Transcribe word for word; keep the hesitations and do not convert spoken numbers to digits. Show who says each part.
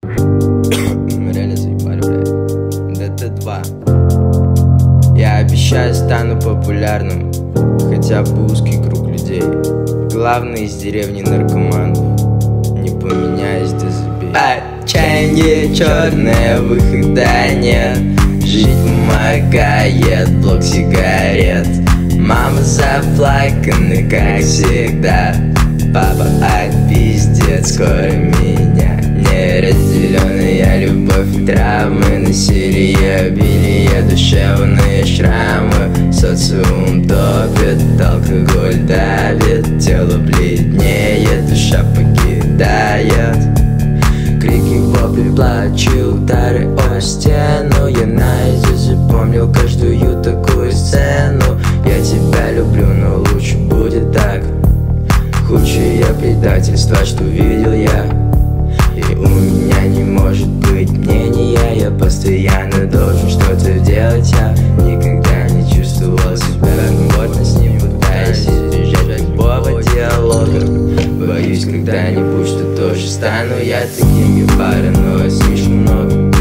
Speaker 1: Мы реально заебали, блядь. дэ тэ два. Я обещаю, стану популярным, хотя бы узкий круг людей. Главный из деревни наркоманов, не поменяюсь, да забей. Отчаяние черное, выхода нет. Жить помогает блок сигарет. Мама заплакана, как всегда. Папа отпиздец, скоро меня. Неразделенная любовь и травмы, насилие, обилие, душевные шрамы. Социум топит, алкоголь давит, тело бледнеет, душа покидает. Крики, вопли, плачи, удары о стену. Я наизусть запомнил каждую такую сцену. Я тебя люблю, но лучше будет так. Худшее предательство, что видел я. И у меня не может быть мнения. Я постоянно должен что-то делать. Я никогда не чувствовал себя комфортно с ним, пытаясь избежать любого диалога. Боюсь, когда-нибудь что тоже стану я таким. Я паранойя слишком много.